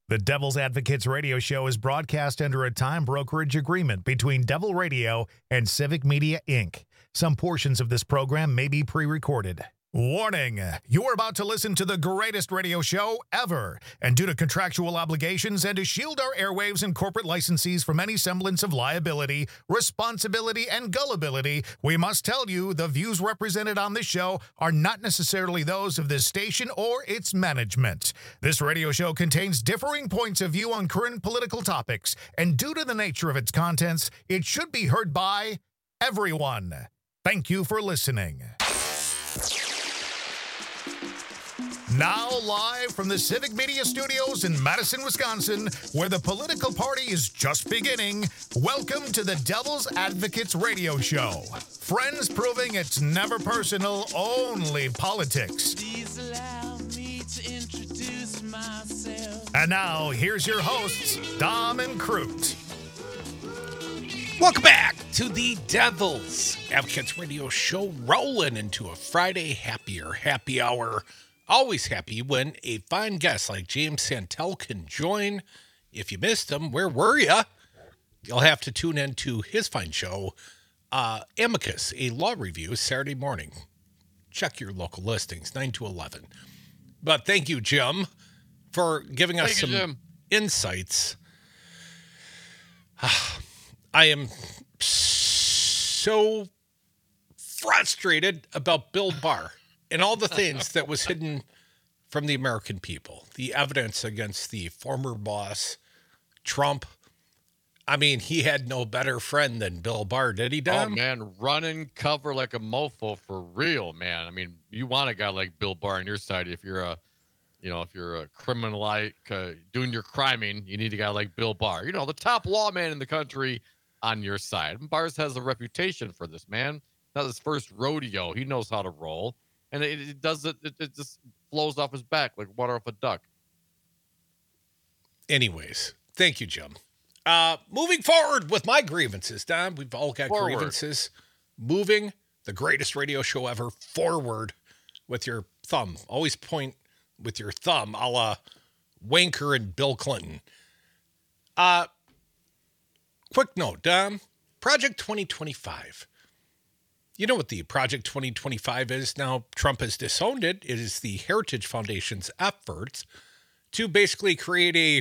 The Devil's Advocates radio show is broadcast under a time brokerage agreement between Devil Radio and Civic Media, Inc. Some portions of this program may be pre-recorded. Warning! You're about to listen to the greatest radio show ever. And due to contractual obligations and to shield our airwaves and corporate licensees from any semblance of liability, responsibility, and gullibility, we must tell you the views represented on this show are not necessarily those of this station or its management. This radio show contains differing points of view on current political topics, and due to the nature of its contents, it should be heard by everyone. Thank you for listening. Now live from the Civic Media Studios in Madison, Wisconsin, where the political party is just beginning, welcome to the Devil's Advocates radio show. Friends proving it's never personal, only politics. Please allow me to introduce myself. And now, here's your hosts, Dom and Crute. Welcome back to the Devil's Advocates radio show, rolling into a Friday happy hour. Always happy when a fine guest like James Santel can join. If you missed him, where were you? You'll have to tune in to his fine show, Amicus, a law review, Saturday morning. Check your local listings, 9 to 11. But thank you, Jim, for giving us some insights. I am so frustrated about Bill Barr and all the things that was hidden from the American people. The evidence against the former boss, Trump. I mean, he had no better friend than Bill Barr, did he, Dom? Oh, man, running cover like a mofo for real, man. I mean, you want a guy like Bill Barr on your side if you're a criminal like doing your criming, you need a guy like Bill Barr. You know, the top lawman in the country on your side. And Barr has a reputation for this, man. Not his first rodeo. He knows how to roll. And it just flows off his back like water off a duck. Anyways, thank you, Jim. Moving forward with my grievances, Don. We've all got grievances. Moving the greatest radio show ever forward with your thumb. Always point with your thumb, a la Wanker and Bill Clinton. Quick note, Dom. Project 2025. You know what the Project 2025 is now? Trump has disowned it. It is the Heritage Foundation's efforts to basically create a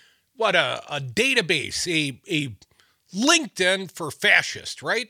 database, a LinkedIn for fascists, right?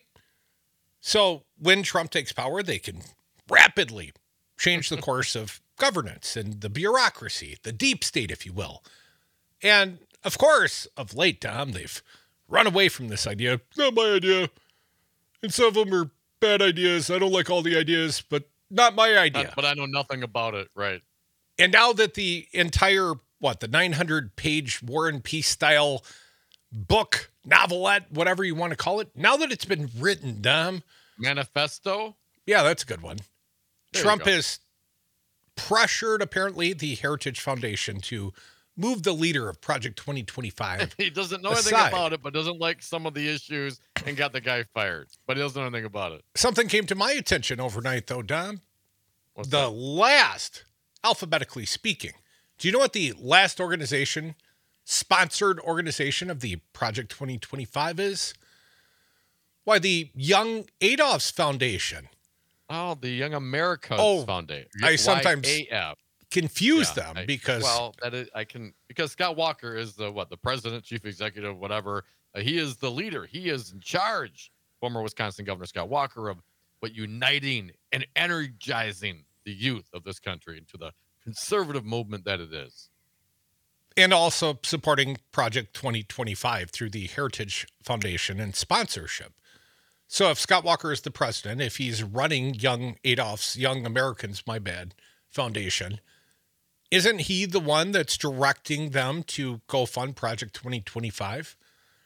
So when Trump takes power, they can rapidly change the course of governance and the bureaucracy, the deep state, if you will. And of course, of late, Dom, they've run away from this idea. It's not my idea. And some of them are bad ideas. I don't like all the ideas, but not my idea. But I know nothing about it, right? And now that the entire, the 900-page War and Peace style book, novelette, whatever you want to call it, now that it's been written, Dom. Manifesto? Yeah, that's a good one. There Trump has pressured, apparently, the Heritage Foundation to move the leader of Project 2025. He doesn't know aside. anything about it, but doesn't like some of the issues and got the guy fired. But he doesn't know anything about it. Something came to my attention overnight, though, Dom. What's the that? last, alphabetically speaking, do you know what the last sponsored organization of the Project 2025 is? Why, the Young Adolph's Foundation. Oh, the Young America's Foundation. I sometimes YAF. confuse them because because Scott Walker is the president, chief executive, whatever. He is the leader. He is in charge. Former Wisconsin Governor Scott Walker of uniting and energizing the youth of this country into the conservative movement that it is. And also supporting Project 2025 through the Heritage Foundation and sponsorship. So if Scott Walker is the president, if he's running Young Americans, Foundation, isn't he the one that's directing them to go fund Project 2025?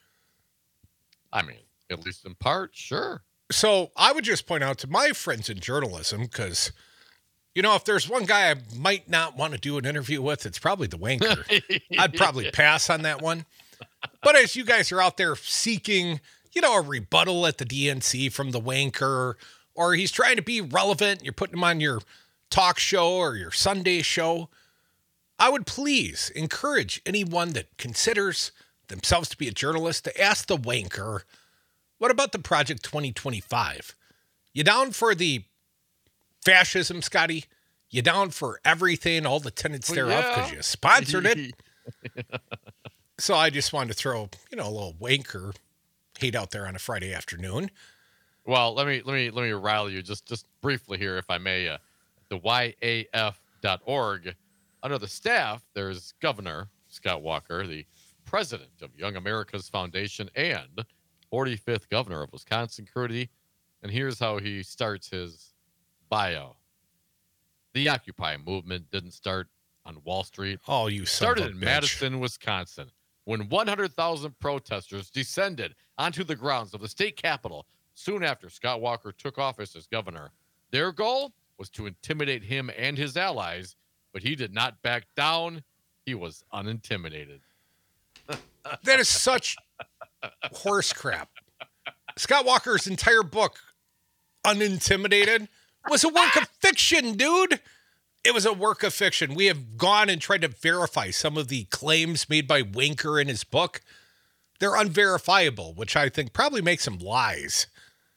I mean, at least in part, sure. So I would just point out to my friends in journalism, because, if there's one guy I might not want to do an interview with, it's probably the Wanker. I'd probably pass on that one. But as you guys are out there seeking, a rebuttal at the DNC from the Wanker, or he's trying to be relevant, you're putting him on your talk show or your Sunday show, I would please encourage anyone that considers themselves to be a journalist to ask the wanker, what about the Project 2025? You down for the fascism, Scotty? You down for everything, all the tenets thereof, because you sponsored it? So I just wanted to throw, a little wanker hate out there on a Friday afternoon. Well, let me rile you just briefly here, if I may. The YAF.org. Under the staff, there's Governor Scott Walker, the president of Young America's Foundation and 45th governor of Wisconsin, Curdy. And here's how he starts his bio. The Occupy movement didn't start on Wall Street. Oh, you son started of a in bitch. Madison, Wisconsin, when 100,000 protesters descended onto the grounds of the state capitol soon after Scott Walker took office as governor. Their goal was to intimidate him and his allies, but he did not back down. He was unintimidated. That is such horse crap. Scott Walker's entire book, Unintimidated, was a work of fiction, dude. It was a work of fiction. We have gone and tried to verify some of the claims made by Winker in his book. They're unverifiable, which I think probably makes them lies.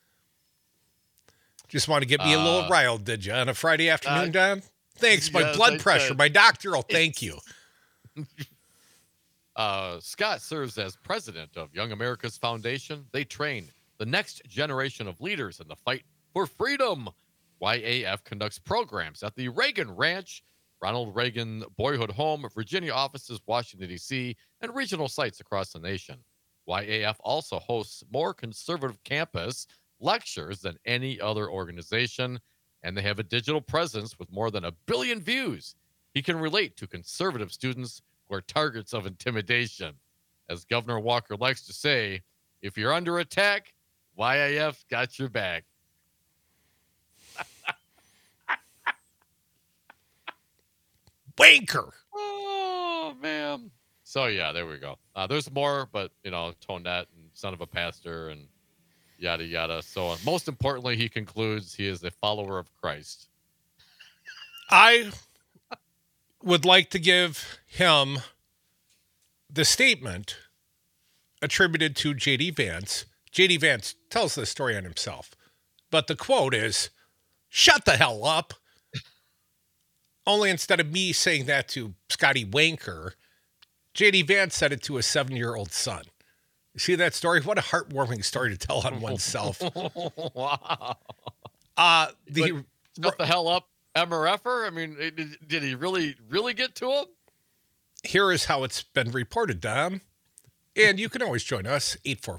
Just want to get me a little riled, did you, on a Friday afternoon, Don? Thanks. My blood pressure, my doctor will thank you. Scott serves as president of Young America's Foundation. They train the next generation of leaders in the fight for freedom. YAF conducts programs at the Reagan Ranch, Ronald Reagan Boyhood Home, Virginia offices, Washington, D.C., and regional sites across the nation. YAF also hosts more conservative campus lectures than any other organization, and they have a digital presence with more than 1 billion views. He can relate to conservative students who are targets of intimidation. As Governor Walker likes to say, if you're under attack, YAF got your back. Wanker. Oh, man. So, yeah, there we go. There's more, but, Tonette and son of a pastor and yada, yada. So, most importantly, he concludes he is a follower of Christ. I would like to give him the statement attributed to J.D. Vance. J.D. Vance tells this story on himself, but the quote is, "Shut the hell up." Only instead of me saying that to Scotty Wanker, J.D. Vance said it to a 7-year-old son. You see that story? What a heartwarming story to tell on oneself. Wow. Shut the hell up, MRFer? I mean, did he really get to him? Here is how it's been reported, Dom. And you can always join us,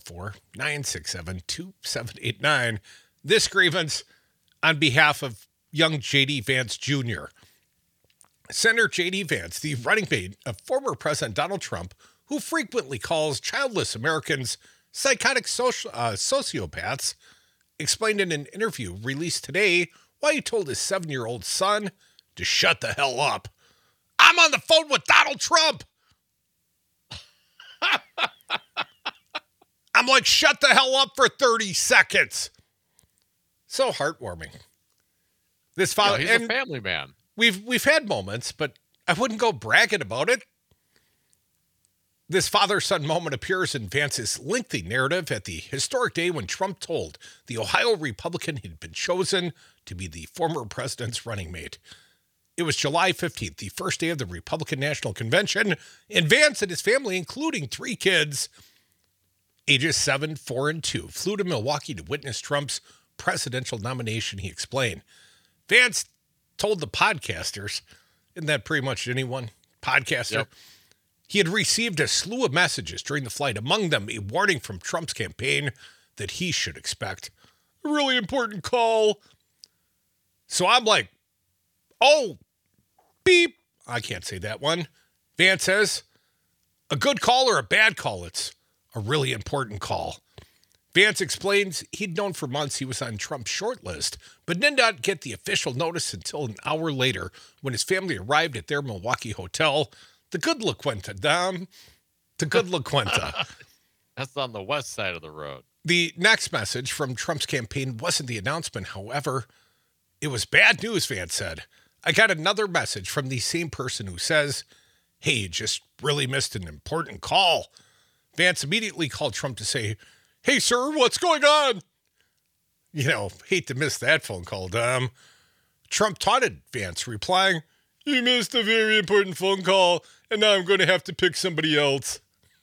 844-967-2789. This grievance on behalf of young J.D. Vance Jr. Senator J.D. Vance, the running mate of former President Donald Trump, who frequently calls childless Americans psychotic sociopaths, explained in an interview released today why he told his 7-year-old son to shut the hell up. I'm on the phone with Donald Trump. I'm like, shut the hell up for 30 seconds. So heartwarming. This father, he's a family man. We've had moments, but I wouldn't go bragging about it. This father-son moment appears in Vance's lengthy narrative at the historic day when Trump told the Ohio Republican he'd been chosen to be the former president's running mate. It was July 15th, the first day of the Republican National Convention, and Vance and his family, including 3 kids, ages 7, 4, and 2, flew to Milwaukee to witness Trump's presidential nomination, he explained. Vance told the podcasters, isn't that pretty much anyone? Podcaster? Yep. He had received a slew of messages during the flight, among them a warning from Trump's campaign that he should expect a really important call. So I'm like, oh, beep. I can't say that one. Vance says, a good call or a bad call? It's a really important call. Vance explains he'd known for months he was on Trump's short list, but did not get the official notice until an hour later when his family arrived at their Milwaukee hotel. The good La Quinta, Dom. The good La Quinta. That's on the west side of the road. The next message from Trump's campaign wasn't the announcement. However, it was bad news, Vance said. I got another message from the same person who says, hey, you just really missed an important call. Vance immediately called Trump to say, hey, sir, what's going on? You know, hate to miss that phone call, Dom. Trump taunted Vance, replying, you missed a very important phone call, and now I'm going to have to pick somebody else.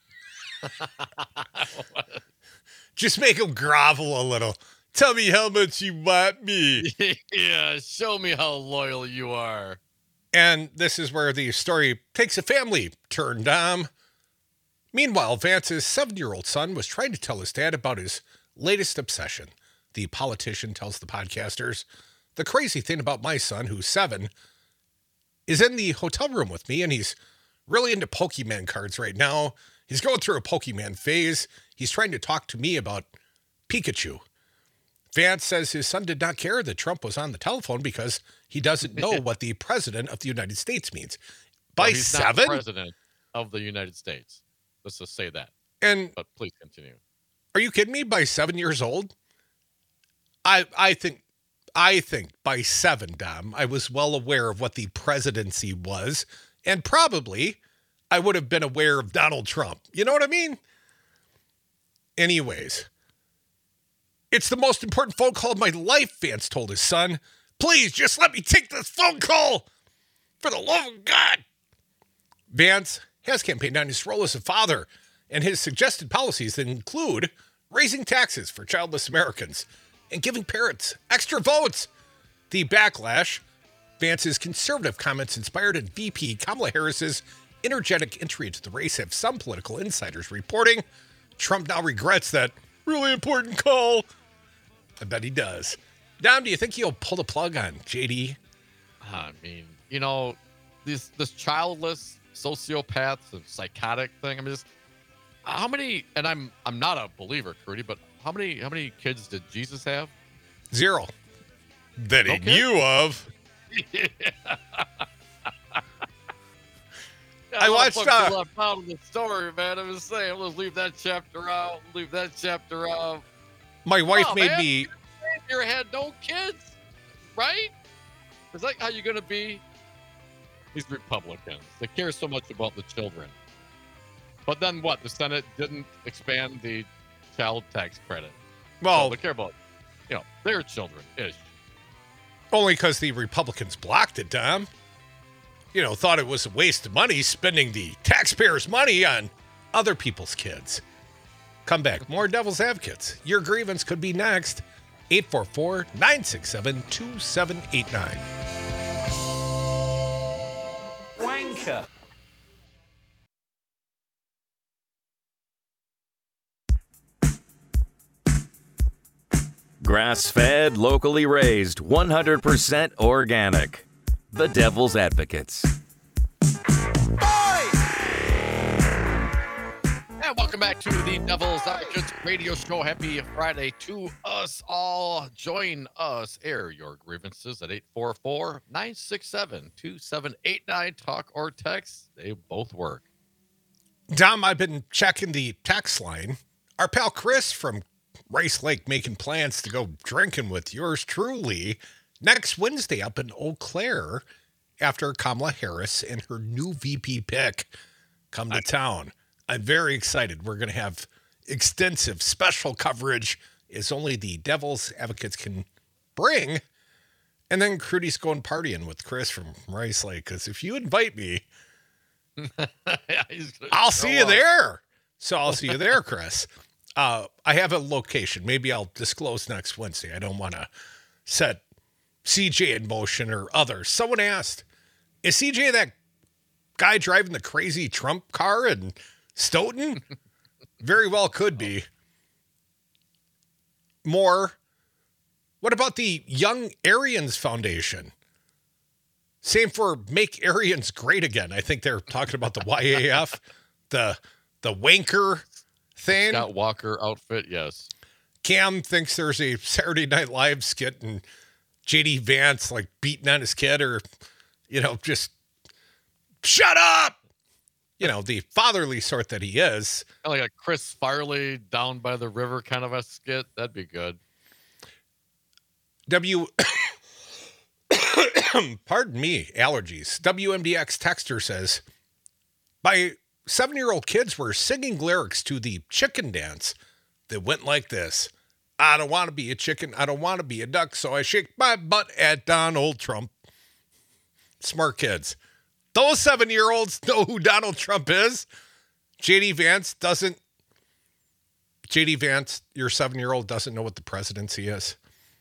Just make him grovel a little. Tell me how much you want me. Yeah, show me how loyal you are. And this is where the story takes a family turn, Dom. Meanwhile, Vance's 7-year-old son was trying to tell his dad about his latest obsession. The politician tells the podcasters, the crazy thing about my son, who's 7, is in the hotel room with me, and he's really into Pokemon cards right now. He's going through a Pokemon phase. He's trying to talk to me about Pikachu. Vance says his son did not care that Trump was on the telephone because he doesn't know what the president of the United States means. By he's 7? not president of the United States. Let's just say that. And But please continue. are you kidding me? By 7 years old? I think by 7, Dom, I was well aware of what the presidency was, and probably I would have been aware of Donald Trump. You know what I mean? Anyways, it's the most important phone call of my life, Vance told his son. Please, just let me take this phone call. For the love of God. Vance has campaigned on his role as a father and his suggested policies that include raising taxes for childless Americans and giving parents extra votes. The backlash, Vance's conservative comments inspired in VP Kamala Harris's energetic entry into the race, have some political insiders reporting. Trump now regrets that really important call. I bet he does. Dom, do you think he'll pull the plug on JD? I mean, you know, this childless sociopath and psychotic thing. I mean, how many? And I'm not a believer, Crudy, but how many kids did Jesus have? 0. That he knew of. I watched left out of the story, man. I'm just saying, let's leave that chapter out. Leave that chapter out. My wife made man. me. You had no kids, right? Is that how you're going to be? These Republicans, they care so much about the children. But then what? The Senate didn't expand the child tax credit. Well, so they care about, their children-ish. Only because the Republicans blocked it, Dom. Thought it was a waste of money spending the taxpayers' money on other people's kids. Come back. More Devil's Advocates. Your grievance could be next. 844-967-2789. Wanker. Grass-fed, locally raised, 100% organic. The Devil's Advocates. And welcome back to the Devil's Advocates radio show. Happy Friday to us all. Join us. Air your grievances at 844-967-2789. Talk or text. They both work. Dom, I've been checking the text line. Our pal Chris from Rice Lake making plans to go drinking with yours truly next Wednesday up in Eau Claire after Kamala Harris and her new VP pick come to town. I'm very excited. We're going to have extensive special coverage as only the Devil's Advocates can bring. And then Crudy's going partying with Chris from Rice Lake. Because if you invite me, I'll see you there. So I'll see you there, Chris. I have a location. Maybe I'll disclose next Wednesday. I don't want to set CJ in motion or others. Someone asked, is CJ that guy driving the crazy Trump car in Stoughton? Very well could be. More. What about the Young Aryans Foundation? Same for Make Aryans Great Again. I think they're talking about the YAF, the wanker thing. Scott Walker outfit, yes. Cam thinks there's a Saturday Night Live skit and JD Vance like beating on his kid or, just shut up. The fatherly sort that he is. Like a Chris Farley down by the river kind of a skit. That'd be good. Pardon me, allergies. WMDX texter says, my 7-year-old kids were singing lyrics to the chicken dance that went like this. I don't want to be a chicken. I don't want to be a duck. So I shake my butt at Donald Trump. Smart kids. Those 7-year-olds know who Donald Trump is. JD Vance, your 7-year-old doesn't know what the presidency is.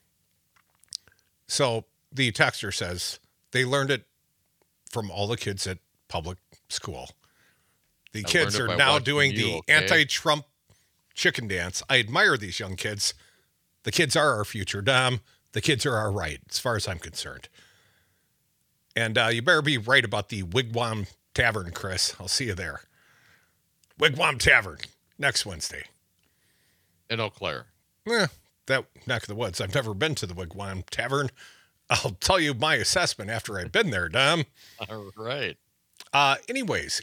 So the texter says they learned it from all the kids at public school. The kids are now doing the anti-Trump chicken dance. I admire these young kids. The kids are our future, Dom. The kids are our right, as far as I'm concerned. And you better be right about the Wigwam Tavern, Chris. I'll see you there. Wigwam Tavern, next Wednesday. In Eau Claire. That neck of the woods. I've never been to the Wigwam Tavern. I'll tell you my assessment after I've been there, Dom. All right. Anyways,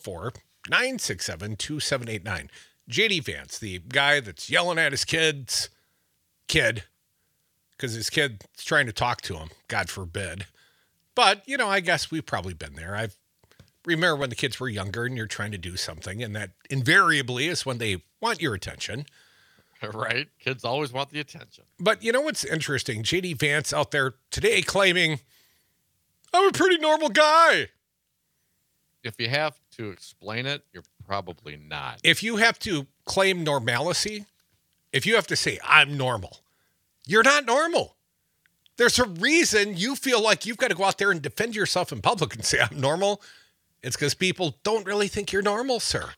844-967-2789. JD Vance, the guy that's yelling at his kid, because his kid's trying to talk to him, God forbid. But, I guess we've probably been there. I remember when the kids were younger and you're trying to do something, and that invariably is when they want your attention. Right. Kids always want the attention. But you know what's interesting? JD Vance out there today claiming, I'm a pretty normal guy. If you have to explain it, you're probably not. If you have to claim normalcy, if you have to say, I'm normal, you're not normal. There's a reason you feel like you've got to go out there and defend yourself in public and say, I'm normal. It's because people don't really think you're normal, sir.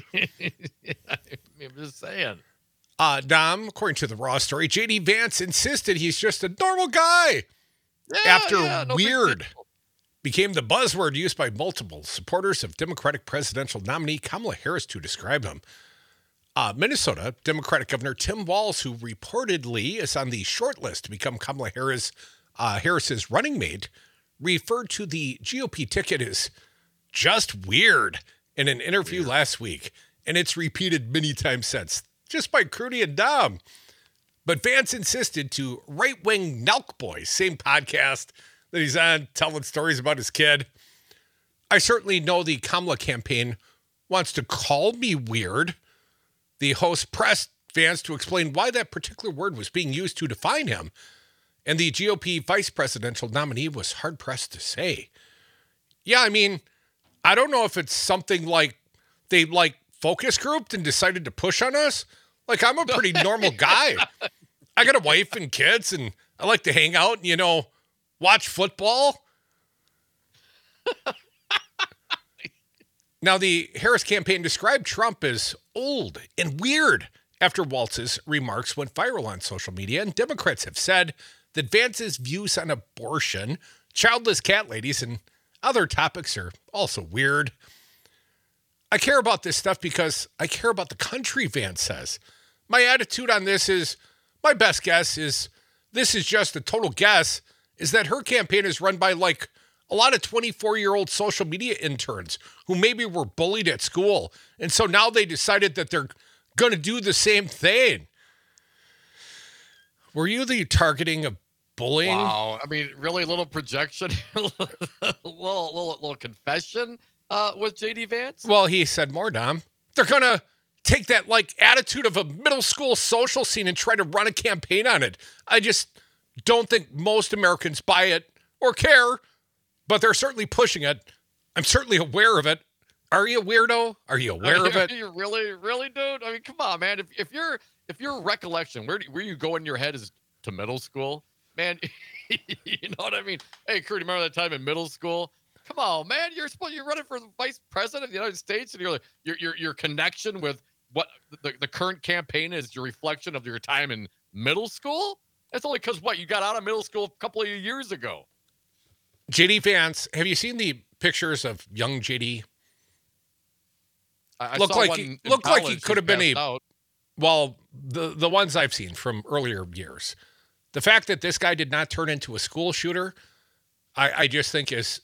I'm just saying. Dom, according to the Raw story, JD Vance insisted he's just a normal guy. Weird became the buzzword used by multiple supporters of Democratic presidential nominee Kamala Harris to describe him. Minnesota Democratic Governor Tim Walz, who reportedly is on the short list to become Kamala Harris's running mate, referred to the GOP ticket as just weird in an interview last week, and it's repeated many times since, just by Crudy and Dom. But Vance insisted to Right-Wing Nelk Boys, same podcast that he's on, telling stories about his kid. I certainly know the Kamala campaign wants to call me weird. The host pressed Vance to explain why that particular word was being used to define him, and the GOP vice presidential nominee was hard-pressed to say. Yeah, I mean, I don't know if it's something like they, focus grouped and decided to push on us. I'm a pretty normal guy. I got a wife and kids, and I like to hang out and, watch football. Now, the Harris campaign described Trump as old and weird after Walz's remarks went viral on social media, and Democrats have said that Vance's views on abortion, childless cat ladies, and other topics are also weird. I care about this stuff because I care about the country, Vance says. My attitude on this is, my best guess is, this is just a total guess, is that her campaign is run by a lot of 24-year-old social media interns who maybe were bullied at school. And so now they decided that they're going to do the same thing. Were you the targeting of bullying? Wow. I mean, really little projection, little confession with JD Vance? Well, he said more, Dom. They're going to take that attitude of a middle school social scene and try to run a campaign on it. I just don't think most Americans buy it or care, but they're certainly pushing it. I'm certainly aware of it. Are you a weirdo? Are you aware of it? You really, dude? I mean, come on, man. If your recollection, where you go in your head is to middle school, man, you know what I mean? Hey, Kurt, remember that time in middle school? Come on, man. You're running for the vice president of the United States, and your connection with what the current campaign is your reflection of your time in middle school? That's only because you got out of middle school a couple of years ago. JD Vance, have you seen the pictures of young JD? I looked saw like he could have been the ones I've seen from earlier years. The fact that this guy did not turn into a school shooter, I just think is.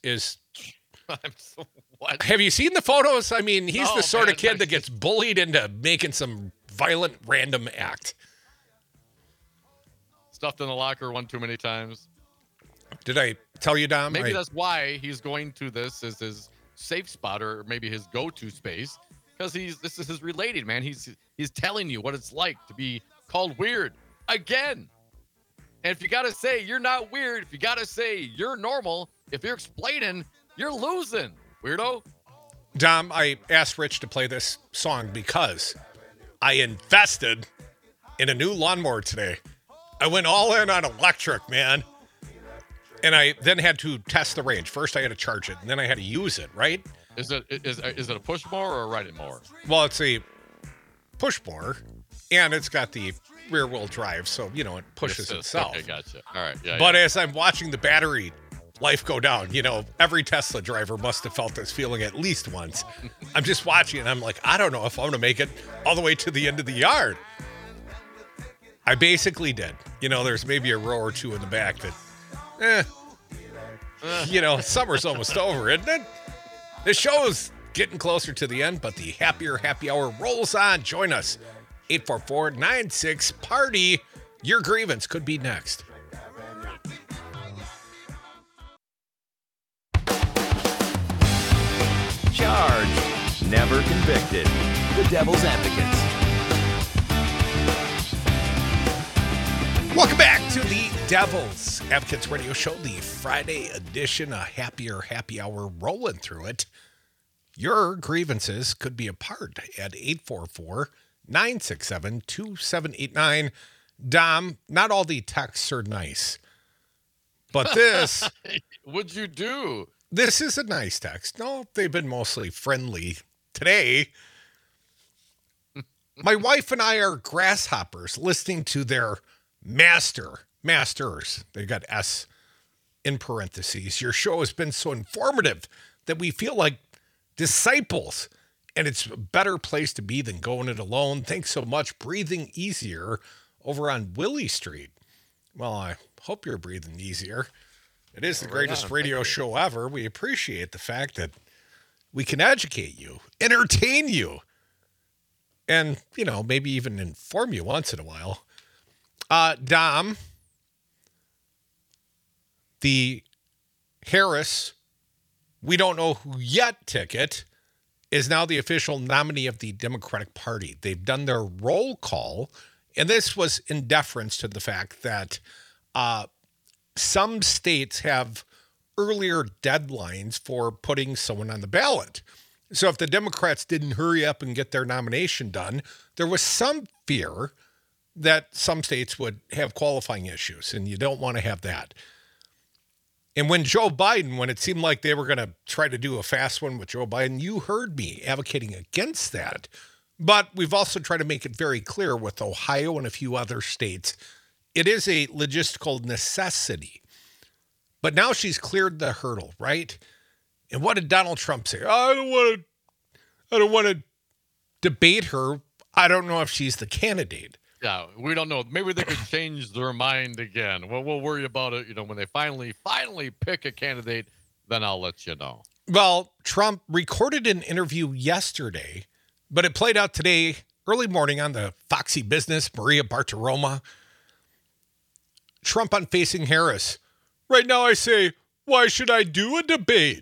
What? Have you seen the photos? I mean, he's the sort of kid that gets bullied into making some violent random act. Stuffed in the locker one too many times. Did I tell you, Dom? Maybe that's why he's going to this as his safe spot or maybe his go-to space, because this is his related, man. He's telling you what it's like to be called weird again. And if you got to say you're not weird, if you got to say you're normal, if you're explaining, you're losing, weirdo. Dom, I asked Rich to play this song because I invested in a new lawnmower today. I went all in on electric, man. And I then had to test the range. First, I had to charge it, and then I had to use it, right? Is it a push mower or a ride-it mower? Well, it's a push mower, and it's got the rear-wheel drive, so, it pushes itself. Okay, gotcha. All right, yeah. But as I'm watching the battery life go down, every Tesla driver must have felt this feeling at least once. I'm just watching, and I'm like, I don't know if I'm going to make it all the way to the end of the yard. I basically did. There's maybe a row or two in the back that, summer's almost over, isn't it? The show's getting closer to the end, but the Happier Happy Hour rolls on. Join us. 844-96-PARTY. Your grievance could be next. Charged, never convicted. The Devil's Advocates. Welcome back to the Devil's Advocates Radio Show, the Friday edition, a Happier Happy Hour rolling through it. Your grievances could be a part at 844-967-2789. Dom, not all the texts are nice, but this... What'd you do? This is a nice text. No, they've been mostly friendly today. My wife and I are grasshoppers listening to their masters. They got S in parentheses. Your show has been so informative that we feel like disciples, and it's a better place to be than going it alone. Thanks so much. Breathing easier over on Willie Street. Well, I hope you're breathing easier. It is the greatest radio show ever. We appreciate the fact that we can educate you, entertain you, and, maybe even inform you once in a while. Dom, the Harris, we don't know who yet ticket is now the official nominee of the Democratic Party. They've done their roll call, and this was in deference to the fact that some states have earlier deadlines for putting someone on the ballot. So if the Democrats didn't hurry up and get their nomination done, there was some fear that some states would have qualifying issues, and you don't want to have that. And when it seemed like they were going to try to do a fast one with Joe Biden, you heard me advocating against that. But we've also tried to make it very clear with Ohio and a few other states, it is a logistical necessity. But now she's cleared the hurdle, right? And what did Donald Trump say? I don't want to debate her. I don't know if she's the candidate. Yeah, we don't know. Maybe they could change their mind again. Well, we'll worry about it, when they finally pick a candidate, then I'll let you know. Well, Trump recorded an interview yesterday, but it played out today, early morning on the Foxy Business, Maria Bartiromo. Trump on Facing Harris. Right now I say, why should I do a debate?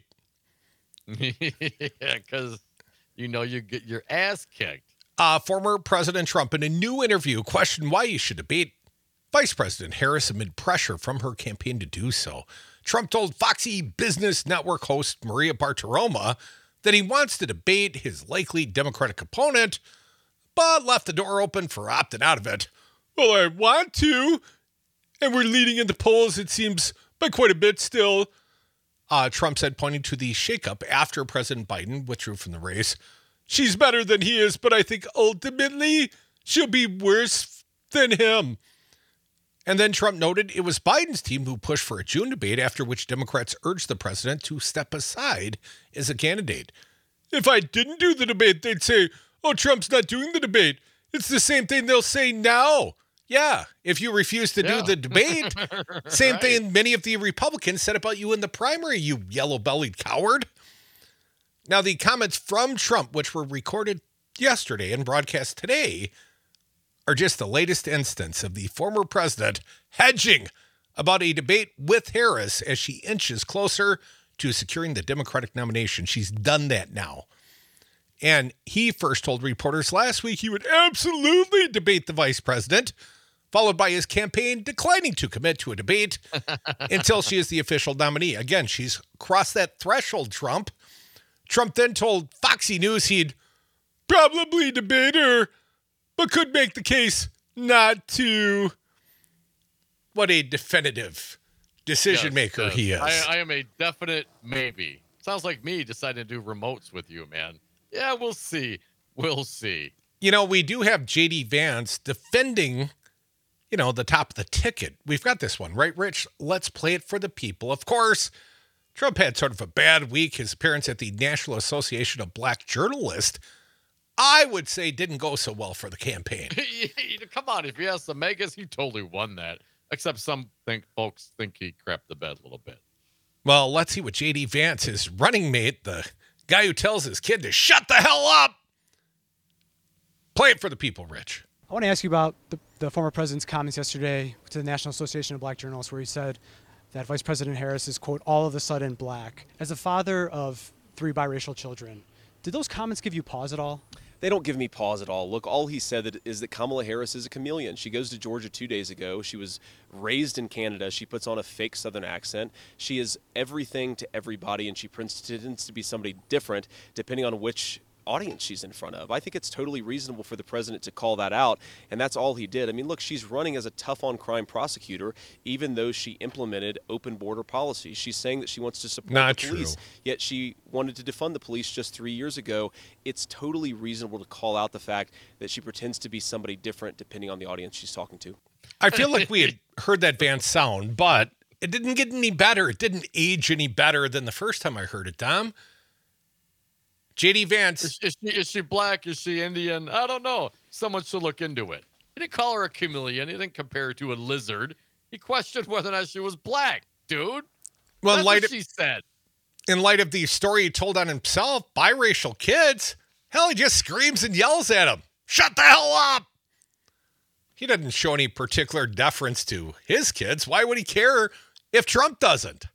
Yeah, because, you get your ass kicked. Former President Trump, in a new interview, questioned why he should debate Vice President Harris amid pressure from her campaign to do so. Trump told Foxy Business Network host Maria Bartiromo that he wants to debate his likely Democratic opponent, but left the door open for opting out of it. Well, I want to, and we're leading in the polls, it seems, by quite a bit still, Trump said, pointing to the shakeup after President Biden withdrew from the race. She's better than he is, but I think ultimately she'll be worse than him. And then Trump noted it was Biden's team who pushed for a June debate, after which Democrats urged the president to step aside as a candidate. If I didn't do the debate, they'd say, oh, Trump's not doing the debate. It's the same thing they'll say now. Yeah, if you refuse to do the debate, same right. thing many of the Republicans said about you in the primary, you yellow-bellied coward. Now, the comments from Trump, which were recorded yesterday and broadcast today, are just the latest instance of the former president hedging about a debate with Harris as she inches closer to securing the Democratic nomination. She's done that now. And he first told reporters last week he would absolutely debate the vice president, followed by his campaign declining to commit to a debate until she is the official nominee. Again, she's crossed that threshold, Trump. Trump then told Foxy News he'd probably debate her, but could make the case not to. What a definitive decision maker he is. I am a definite maybe. Sounds like me deciding to do remotes with you, man. Yeah, we'll see. We'll see. You know, we do have J.D. Vance defending, you know, the top of the ticket. We've got this one, right, Rich? Let's play it for the people. Of course, Trump had sort of a bad week. His appearance at the National Association of Black Journalists, I would say, didn't go so well for the campaign. Come on, if you ask the megas, he totally won that. Except folks think he crapped the bed a little bit. Well, let's see what J.D. Vance, his running mate, the guy who tells his kid to shut the hell up. Play it for the people, Rich. I want to ask you about the former president's comments yesterday to the National Association of Black Journalists, where he said that Vice President Harris is, quote, all of a sudden black. As a father of 3 biracial children, did those comments give you pause at all? They don't give me pause at all. Look, all he said is that Kamala Harris is a chameleon. She goes to Georgia 2 days ago. She was raised in Canada. She puts on a fake Southern accent. She is everything to everybody, and she pretends to be somebody different depending on which audience she's in front of. I think it's totally reasonable for the president to call that out, and that's all he did. I mean, look, she's running as a tough-on-crime prosecutor, even though she implemented open border policies. She's saying that she wants to support the police, yet she wanted to defund the police just 3 years ago. It's totally reasonable to call out the fact that she pretends to be somebody different depending on the audience she's talking to. I feel like we had heard that Vance sound, but it didn't get any better. It didn't age any better than the first time I heard it, Tom. J.D. Vance. Is she black? Is she Indian? I don't know. Someone should look into it. He didn't call her a chameleon. He didn't compare her to a lizard. He questioned whether or not she was black, dude. Well, That's what she said. In light of the story he told on himself, biracial kids, hell, he just screams and yells at them. Shut the hell up! He doesn't show any particular deference to his kids. Why would he care if Trump doesn't?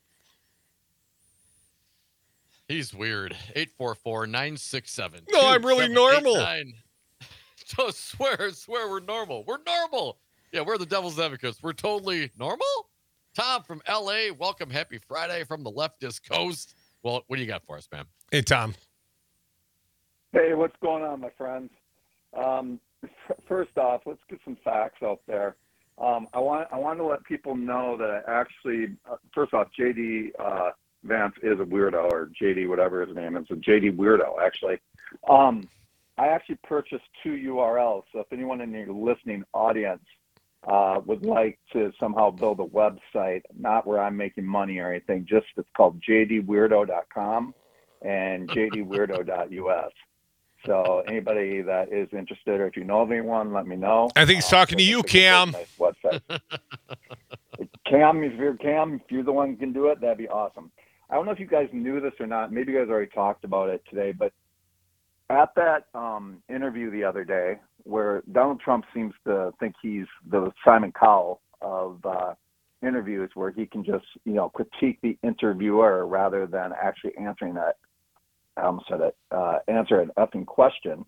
He's weird. 844-967. No, I'm really normal. So swear we're normal. We're normal. Yeah, we're the devil's advocates. We're totally normal. Tom from LA, welcome. Happy Friday from the leftist coast. Well, what do you got for us, man? Hey, Tom. Hey, what's going on, my friends? First off, let's get some facts out there. I want to let people know that I actually, first off, J.D. Vance is a weirdo, or JD, whatever his name is, a JD weirdo, actually. I actually purchased 2 URLs, so if anyone in your listening audience would like to somehow build a website, not where I'm making money or anything, just it's called jdweirdo.com and jdweirdo.us. So anybody that is interested, or if you know of anyone, let me know. I think he's talking to you, Cam. Nice website. Cam, if you're the one who can do it, that'd be awesome. I don't know if you guys knew this or not. Maybe you guys already talked about it today, but at that interview the other day where Donald Trump seems to think he's the Simon Cowell of interviews, where he can just, critique the interviewer rather than actually answering that, answer an effing question.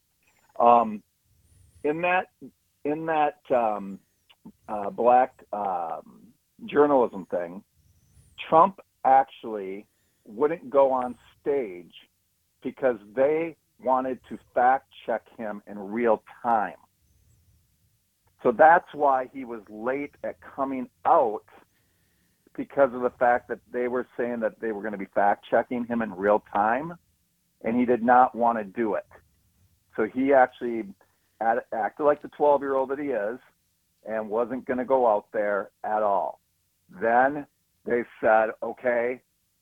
In that black journalism thing, Trump actually wouldn't go on stage because they wanted to fact check him in real time. So that's why he was late at coming out, because of the fact that they were saying that they were going to be fact checking him in real time, and he did not want to do it. So he actually acted like the 12-year-old that he is and wasn't going to go out there at all. Then they said, okay,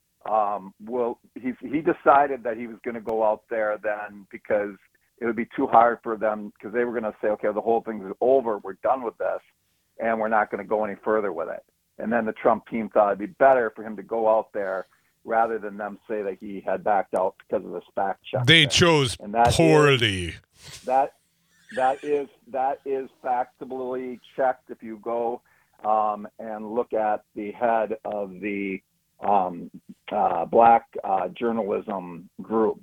he decided that he was going to go out there then because it would be too hard for them, because they were going to say, okay, the whole thing is over, we're done with this, and we're not going to go any further with it. And then the Trump team thought it'd be better for him to go out there rather than them say that he had backed out because of this fact check. They chose poorly. That is factably checked. If you go and look at the head of the black journalism group.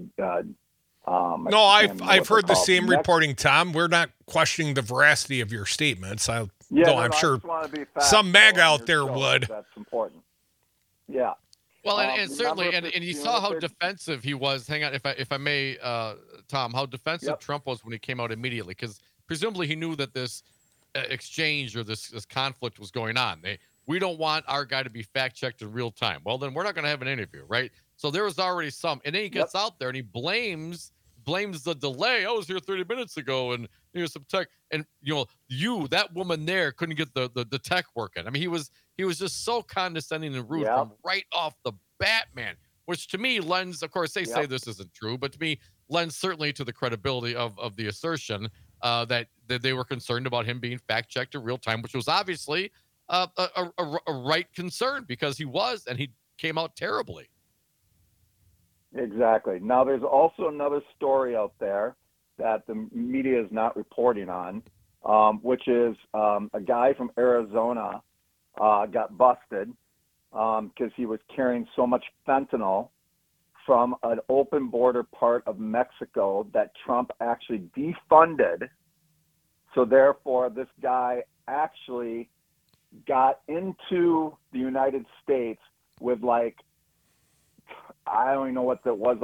No, I've heard the same reporting, Tom. We're not questioning the veracity of your statements. Though I'm sure some mag out there would. That's important. Yeah. Well, and certainly, remember and you saw how defensive he was. Hang on, if I may, Tom, how defensive Trump was when he came out immediately, because presumably he knew that this exchange or this conflict was going on. We don't want our guy to be fact checked in real time. Well, then we're not going to have an interview, right? So there was already some, and then he gets out there and he blames the delay. I was here 30 minutes ago, and here's some tech, and that woman there couldn't get the tech working. I mean, he was just so condescending and rude from right off the bat, man. Which to me lends, of course, they say this isn't true, but to me lends certainly to the credibility of the assertion that they were concerned about him being fact checked in real time, which was obviously a right concern, because he was, and he came out terribly. Exactly. Now, there's also another story out there that the media is not reporting on, which is a guy from Arizona got busted because he was carrying so much fentanyl from an open border part of Mexico that Trump actually defunded. So therefore, this guy actually got into the United States with I don't even know what that was,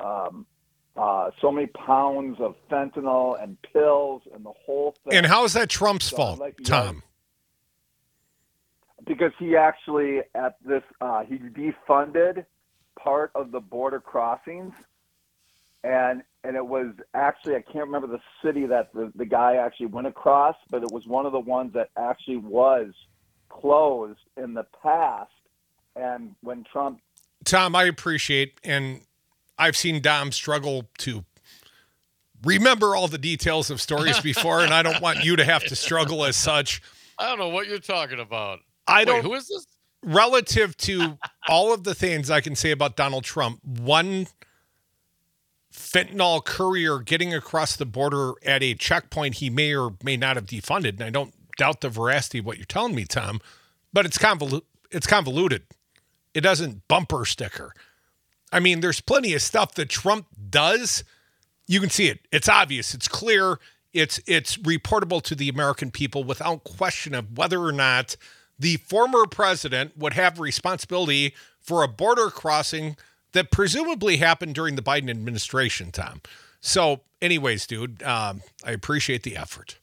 so many pounds of fentanyl and pills and the whole thing. And how is that Trump's fault, Tom? Because he actually he defunded part of the border crossings, and it was actually, I can't remember the city that the guy actually went across, but it was one of the ones that actually was closed in the past. And when Trump... Tom, I appreciate, and I've seen Dom struggle to remember all the details of stories before, and I don't want you to have to struggle as such. I don't know what you're talking about. Who is this? Relative to all of the things I can say about Donald Trump, one fentanyl courier getting across the border at a checkpoint he may or may not have defunded, and I don't doubt the veracity of what you're telling me, Tom, but it's convoluted. It doesn't bumper sticker. I mean, there's plenty of stuff that Trump does. You can see it. It's obvious. It's clear. It's reportable to the American people without question of whether or not the former president would have responsibility for a border crossing that presumably happened during the Biden administration, Tom. So anyways, dude, I appreciate the effort.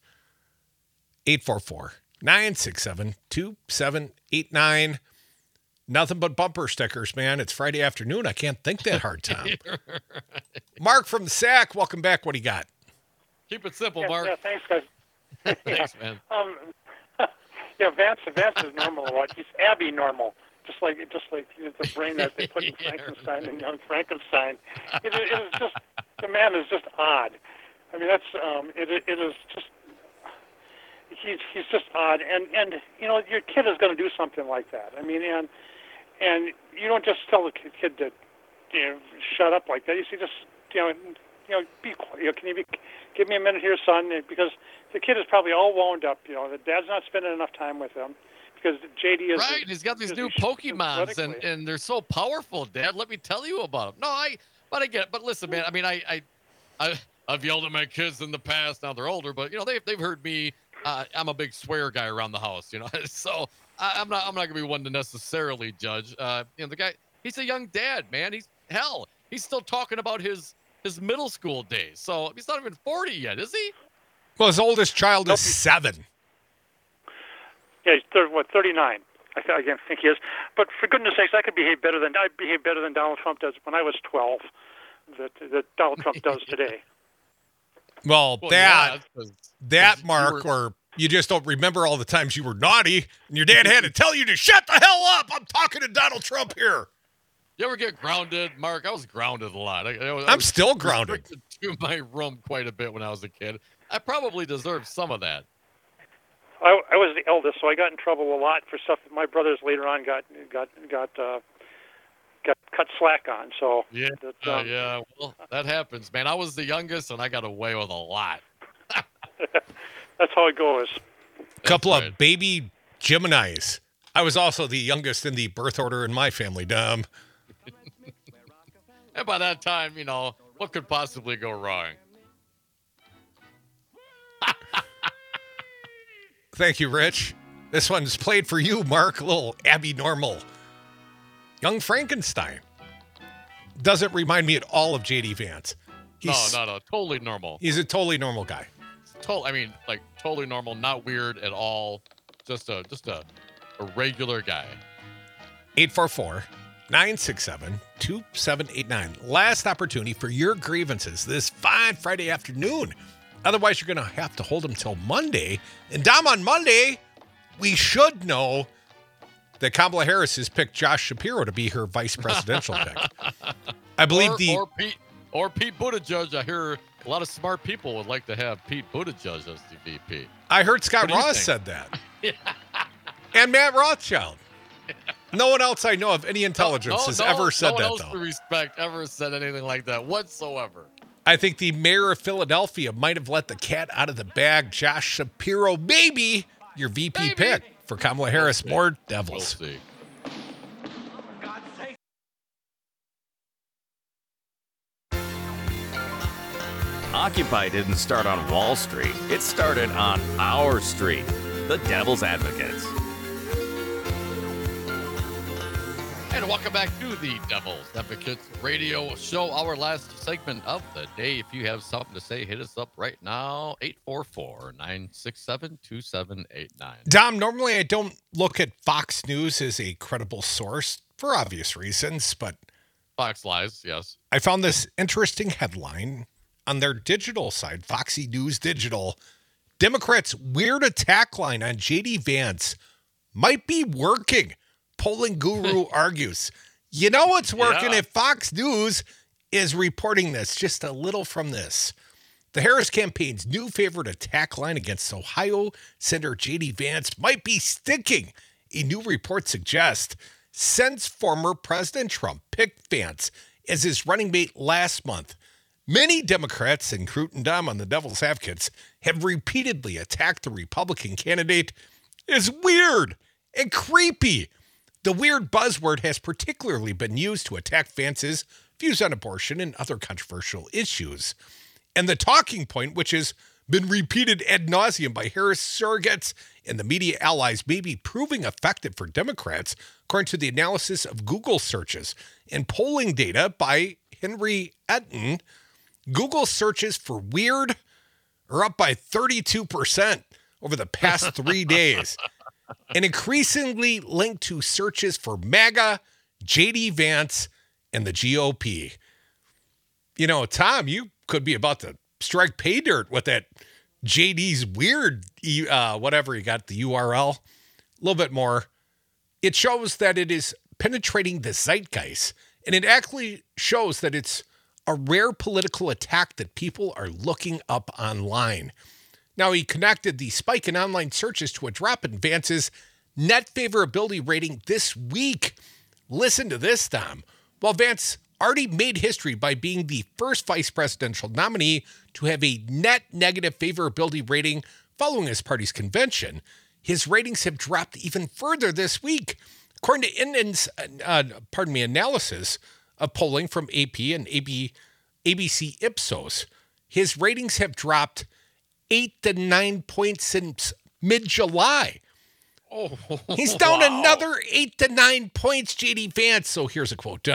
844-967-2789. Nothing but bumper stickers, man. It's Friday afternoon. I can't think that hard, Tom. Mark from the SAC, welcome back. What do you got? Keep it simple, Mark. Yeah, thanks, guys. Thanks, man. Vance is normal. What? He's Abby normal. Just like the brain that they put in Frankenstein and Young Frankenstein. It is just, the man is just odd. I mean, that's it is just. He's just odd, and your kid is going to do something like that. I mean, and you don't just tell the kid to shut up like that. You say, just be quiet. Can you give me a minute here, son? Because the kid is probably all wound up. The dad's not spending enough time with him because JD is right. He's got these new Pokemons, and they're so powerful, Dad. Let me tell you about them. No, I get it. But listen, man. I mean, I've yelled at my kids in the past. Now they're older, but they've heard me. I'm a big swear guy around the house, so I'm not going to be one to necessarily judge. The guy, he's a young dad, man. He's still talking about his middle school days. So he's not even 40 yet, is he? Well, his oldest child is 7. Yeah, he's 39. I think he is. But for goodness sakes, I behave better than Donald Trump does when I was 12. That Donald Trump does today. Well, Mark, or you just don't remember all the times you were naughty and your dad had to tell you to shut the hell up. I'm talking to Donald Trump here. You ever get grounded, Mark? I was grounded a lot. I'm still grounded. To my room quite a bit when I was a kid. I probably deserved some of that. I was the eldest, so I got in trouble a lot for stuff that my brothers later on got cut slack on. So yeah, well, that happens, man. I was the youngest, and I got away with a lot. That's how it goes. A couple of baby Geminis. I was also the youngest in the birth order in my family, Dom. And by that time, what could possibly go wrong? Thank you, Rich. This one's played for you, Mark. Little Abby Normal. Young Frankenstein. Doesn't remind me at all of J.D. Vance. No. Totally normal. He's a totally normal guy. Totally normal, not weird at all. Just a regular guy. 844-967-2789. Last opportunity for your grievances this fine Friday afternoon. Otherwise, you're going to have to hold them till Monday. And Dom, on Monday, we should know that Kamala Harris has picked Josh Shapiro to be her vice presidential pick. I believe or Pete Buttigieg. I hear a lot of smart people would like to have Pete Buttigieg as the VP. I heard Scott Ross said that. And Matt Rothschild. No one else I know of any intelligence has ever said that, though. No one else with respect ever said anything like that whatsoever. I think the mayor of Philadelphia might have let the cat out of the bag. Josh Shapiro, maybe your VP pick for Kamala Harris. More Devils. We'll see. Occupy didn't start on Wall Street. It started on our street. The Devil's Advocates. And welcome back to the Devil's Advocates radio show, our last segment of the day. If you have something to say, hit us up right now, 844-967-2789. Dom, normally I don't look at Fox News as a credible source for obvious reasons, but Fox lies, yes. I found this interesting headline on their digital side, Foxy News Digital. Democrats' weird attack line on J.D. Vance might be working. Polling guru argues. You know it's working if Fox News is reporting this. Just a little from this. The Harris campaign's new favorite attack line against Ohio Senator J.D. Vance might be sticking. A new report suggests since former President Trump picked Vance as his running mate last month, many Democrats, and Crute and Dom on the Devil's Advocates, have repeatedly attacked the Republican candidate as weird and creepy. The weird buzzword has particularly been used to attack Vance's views on abortion and other controversial issues. And the talking point, which has been repeated ad nauseum by Harris surrogates and the media allies, may be proving effective for Democrats, according to the analysis of Google searches and polling data by Henry Etten. Google searches for weird are up by 32% over the past 3 days. And increasingly linked to searches for MAGA, J.D. Vance, and the GOP. You know, Tom, you could be about to strike pay dirt with that JD's weird, whatever you got, the URL. A little bit more. It shows that it is penetrating the zeitgeist, and it actually shows that it's a rare political attack that people are looking up online. Now, he connected the spike in online searches to a drop in Vance's net favorability rating this week. Listen to this, Tom. While Vance already made history by being the first vice presidential nominee to have a net negative favorability rating following his party's convention, his ratings have dropped even further this week. According to Innen's, analysis of polling from AP and ABC Ipsos, his ratings have dropped 8 to 9 points since mid-July. Oh, he's down another 8 to 9 points, J.D. Vance. So here's a quote.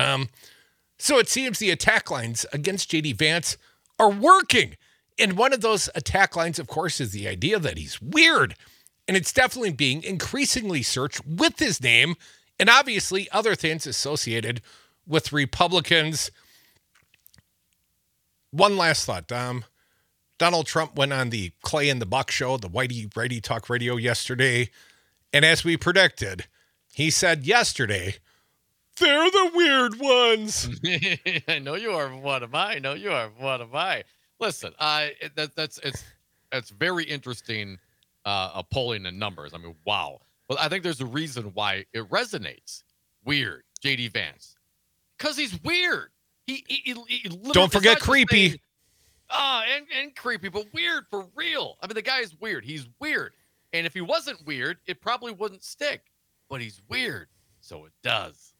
So it seems the attack lines against J.D. Vance are working. And one of those attack lines, of course, is the idea that he's weird. And it's definitely being increasingly searched with his name and obviously other things associated with Republicans. One last thought, Dom. Donald Trump went on the Clay and the Buck show, the Whitey Righty Talk Radio yesterday. And as we predicted, he said yesterday, they're the weird ones. I know you are one of mine. No, you are one of mine. Listen, it's very interesting polling and numbers. I mean, wow. But I think there's a reason why it resonates. Weird, J.D. Vance. Because he's weird. He don't forget creepy. And creepy, but weird for real. I mean, the guy is weird. He's weird. And if he wasn't weird, it probably wouldn't stick. But he's weird, so it does.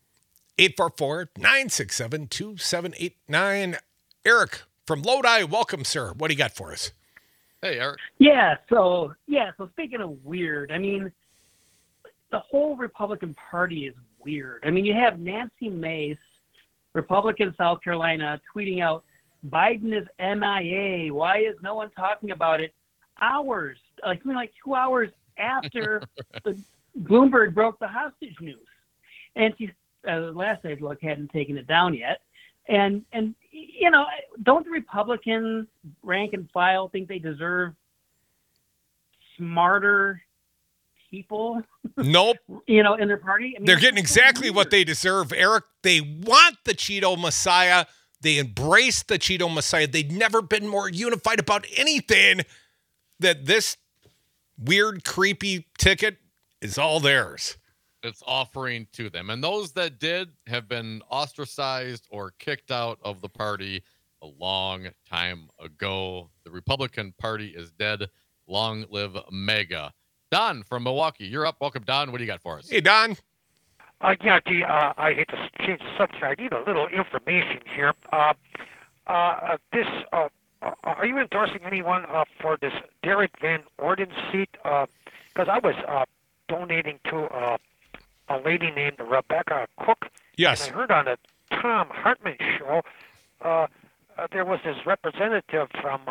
844-967-2789. Eric from Lodi, welcome, sir. What do you got for us? Hey, Eric. So speaking of weird, I mean, the whole Republican Party is weird. I mean, you have Nancy Mace, Republican South Carolina, tweeting out, Biden is MIA. Why is no one talking about it? Hours, like 2 hours after Bloomberg broke the hostage news. And she, last I looked, hadn't taken it down yet. And don't the Republican rank and file think they deserve smarter people? Nope. In their party? I mean, they're getting exactly what they deserve, Eric. They want the Cheeto Messiah. They embrace the Cheeto Messiah. They've never been more unified about anything. That this weird, creepy ticket is all theirs. It's offering to them. And those that did have been ostracized or kicked out of the party a long time ago. The Republican Party is dead. Long live MAGA. Don from Milwaukee, you're up. Welcome, Don. What do you got for us? Hey, Don. I hate to change the subject. I need a little information here. Are you endorsing anyone for this Derek Van Orden seat? Because I was donating to a lady named Rebecca Cook. Yes. And I heard on the Tom Hartman show there was this representative from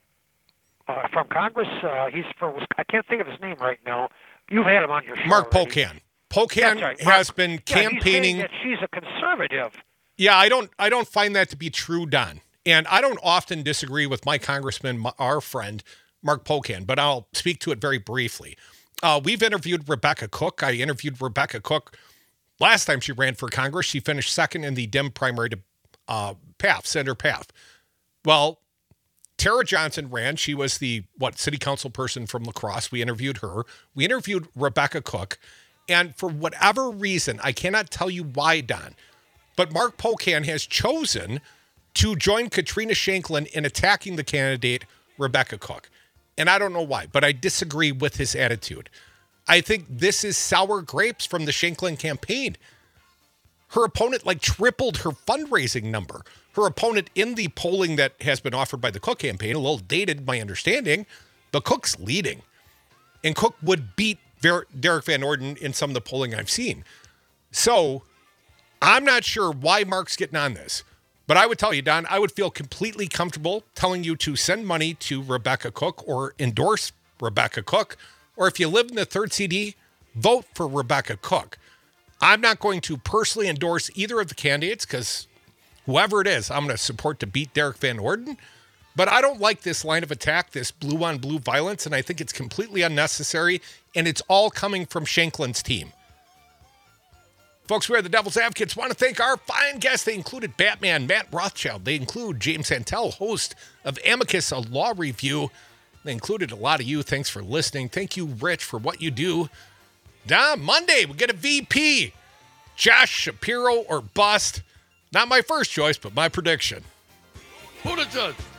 Congress. He's for I can't think of his name right now. You've had him on your show. Mark already. Pocan. Pocan has been campaigning. He's saying that she's a conservative. Yeah, I don't find that to be true, Don. And I don't often disagree with my congressman, our friend, Mark Pocan, but I'll speak to it very briefly. We've interviewed Rebecca Cook. I interviewed Rebecca Cook last time she ran for Congress. She finished second in the Dem primary to Senator Paff. Well, Tara Johnson ran. She was the, city council person from La Crosse. We interviewed her. We interviewed Rebecca Cook. And for whatever reason, I cannot tell you why, Don, but Mark Pocan has chosen to join Katrina Shanklin in attacking the candidate, Rebecca Cook. And I don't know why, but I disagree with his attitude. I think this is sour grapes from the Shanklin campaign. Her opponent tripled her fundraising number. Her opponent in the polling that has been offered by the Cook campaign, a little dated, my understanding, but Cook's leading. And Cook would beat Derek Van Orden in some of the polling I've seen. So I'm not sure why Mark's getting on this. But I would tell you, Don, I would feel completely comfortable telling you to send money to Rebecca Cook or endorse Rebecca Cook. Or if you live in the 3rd CD, vote for Rebecca Cook. I'm not going to personally endorse either of the candidates because whoever it is, I'm going to support to beat Derek Van Orden. But I don't like this line of attack, this blue-on-blue violence, and I think it's completely unnecessary, and it's all coming from Shanklin's team. Folks, we are the Devil's Advocates. Want to thank our fine guests. They included Batman Matt Rothschild. They include James Santel, host of Amicus, a law review. They included a lot of you. Thanks for listening. Thank you, Rich, for what you do. Monday, we get a VP. Josh Shapiro or bust. Not my first choice, but my prediction. Who the judge?